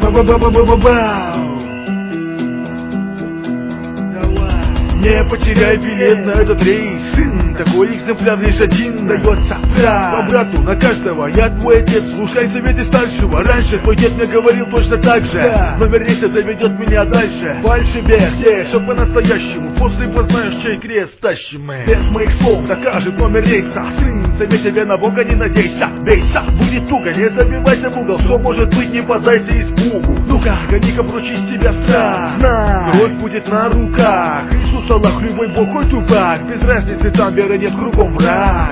Ба-ба-ба-ба-ба-бау! Не потеряй билет на этот рейс, сын. Такой экземпляр лишь один дается. По брату на каждого, я твой отец. Слушай советы старшего. Раньше твой дед мне говорил точно так же. Номер рейса заведет меня дальше. Дальше вверх, все по-настоящему. После познаешь, чей крест тащим мы. Без моих слов докажет номер рейса. Сын, заметь себе на Бога не надейся. Бейся, будет туго, не забивайся в угол. Все может быть, не поддайся испугу. Ну-ка, гони-ка прочь из себя страх. Знай, кровь будет на руках. Иисус Аллах, любой бог, хоть тупак. Без разницы, там веры нет, кругом враг.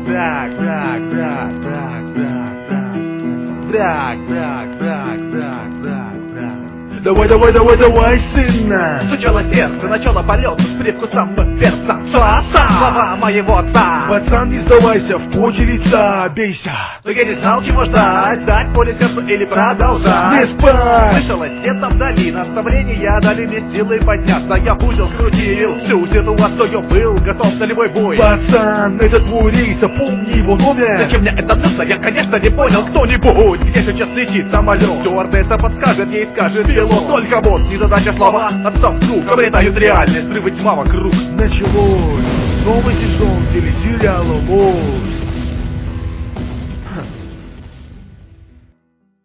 Давай, сына! Стучало сердце, начало полета с привкусом перца. Слова моего отца. Пацан, не сдавайся, в поте лица бейся. Но я не знал, чего ждать. Дать поле сердцу или продолжать. Не спать! Слышалось где-то вдали наставления дали мне силы подняться. Я в узел скрутил всю ситуацию, был готов на любой бой. Пацан, это твой рейс, помни его номер. Зачем мне это нужно? Я, конечно, не понял. Кто-нибудь, где сейчас летит самолет? Стюардесса подскажет, ей скажет пилот. Только вот незадача слова отцов вдруг обретают реальность, взрывы тьма вокруг. Началось новый сезон телесериала «Лос».